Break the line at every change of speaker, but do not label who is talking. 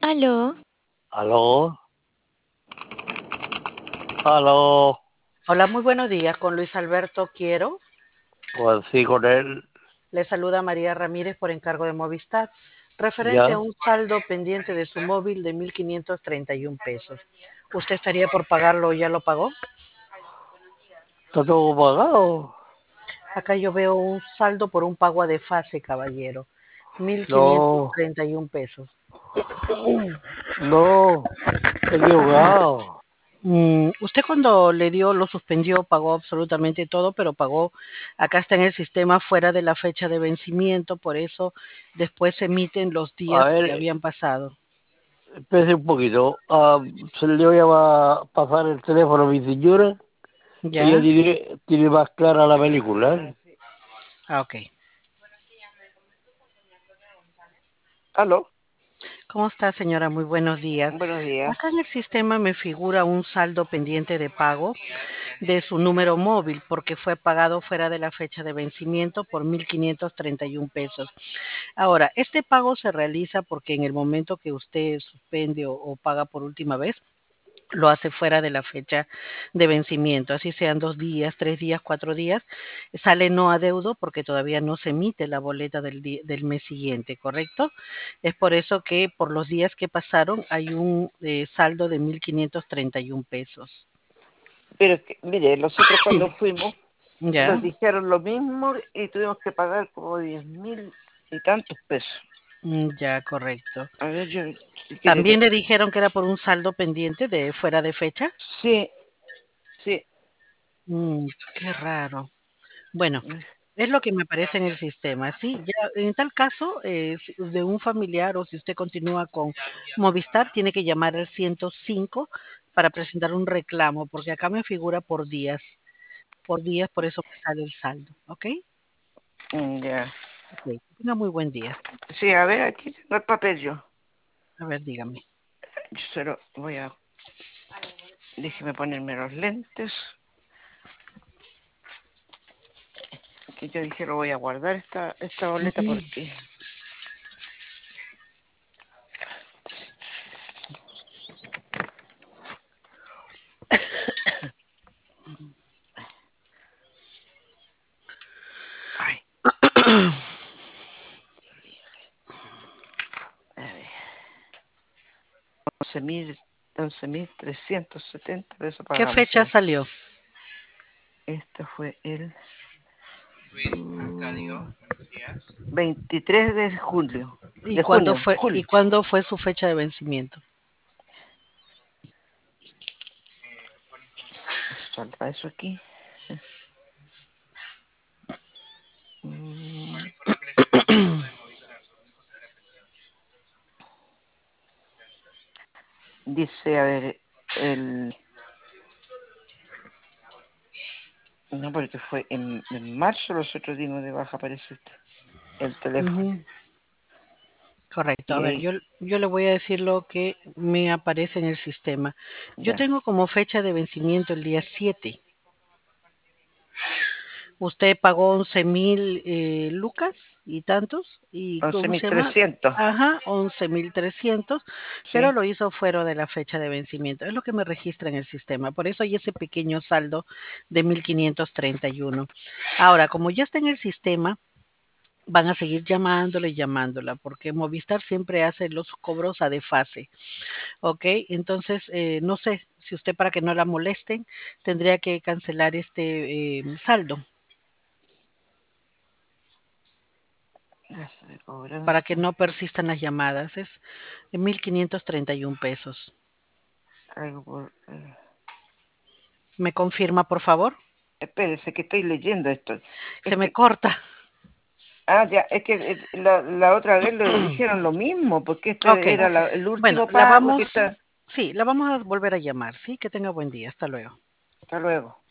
Aló,
Aló, aló,
Hola, muy buenos días. Con Luis Alberto Quiero.
pues sí, con él,
Le saluda María Ramírez por encargo de Movistar, referente a
ya,
un saldo pendiente de su móvil de 1.531 pesos. ¿Usted estaría por pagarlo o ya lo pagó?
está todo pagado.
Acá yo veo un saldo por un pago de fase, caballero. mil quinientos
No,
treinta y un pesos.
no, está equivocado.
Usted cuando le dio, lo suspendió, pagó absolutamente todo, pero pagó, acá está en el sistema fuera de la fecha de vencimiento, por eso después se emiten los
A
días que
ver,
habían pasado.
espese un poquito. Se le voy a pasar el teléfono a mi señora. Ella
¿Ya?
tiene más clara la película, ¿eh?
Ah, ok.
Aló,
¿Cómo está, señora? Muy buenos días.
buenos días.
Acá en el sistema me figura un saldo pendiente de pago de su número móvil porque fue pagado fuera de la fecha de vencimiento por 1.531 pesos. Ahora, este pago se realiza porque en el momento que usted suspende o paga por última vez, lo hace fuera de la fecha de vencimiento, así sean 2 días, 3 días, 4 días, sale no adeudo porque todavía no se emite la boleta del mes siguiente, ¿correcto? Es por eso que por los días que pasaron hay un saldo de 1.531 pesos.
Pero es que, mire, nosotros cuando fuimos nos
¿Ya?
dijeron lo mismo y tuvimos que pagar como 10.000 y tantos pesos.
Ya, correcto.
A ver, yo, si quiere,
También le dijeron que era por un saldo pendiente de fuera de fecha.
sí, sí.
Qué raro. Bueno, es lo que me aparece en el sistema, ¿sí? Ya, en tal caso, de un familiar o si usted continúa con Movistar, tiene que llamar al 105 para presentar un reclamo, porque acá me figura por días, por eso me sale el saldo, ¿ok?
Ya.
Ok, tenga muy buen día.
Sí, a ver, aquí tengo el papel yo.
A ver, dígame.
Yo se lo voy a... Déjeme ponerme los lentes. Que yo dije lo voy a guardar esta boleta
Ujú.
porque... Ay, a ver. 11.370 pesos
¿Qué
pagamos,
fecha
sí.
salió?
Este fue el 23 de julio.
¿Y
De
cuándo
junio,
fue, y
julio.
cuándo fue su fecha de vencimiento?
Salta eso aquí. Mm, Dice, a ver, el... No, porque fue en marzo nosotros dimos de baja, parece usted, el teléfono.
Ujú. Correcto. A
Y
ver,
ahí,
yo le voy a decir lo que me aparece en el sistema. Yo
ya,
tengo como fecha de vencimiento el día 7. Usted pagó 11.000 lucas y tantos, y
once
¿cómo
mil
se llama?
trescientos
Ajá, 11.300, pero
¿sí?
lo hizo fuera de la fecha de vencimiento. Es lo que me registra en el sistema. Por eso hay ese pequeño saldo de 1.531. Ahora, como ya está en el sistema, van a seguir llamándole y llamándola, porque Movistar siempre hace los cobros a desfase. ¿Ok? Entonces, no sé si usted para que no la molesten tendría que cancelar este saldo
Gasto de
para que
cobranza,
no persistan las llamadas. Es de 1.531 pesos.
algo por...
¿Me confirma, por favor?
Espérese que estoy leyendo esto.
Se
Es
me
que,
corta.
ya, es que la otra vez le dijeron lo mismo, porque
Ok.
este era el
Bueno,
último pago que está...
sí, la vamos a volver a llamar, ¿sí? Que tenga buen día. Hasta luego.
Hasta luego.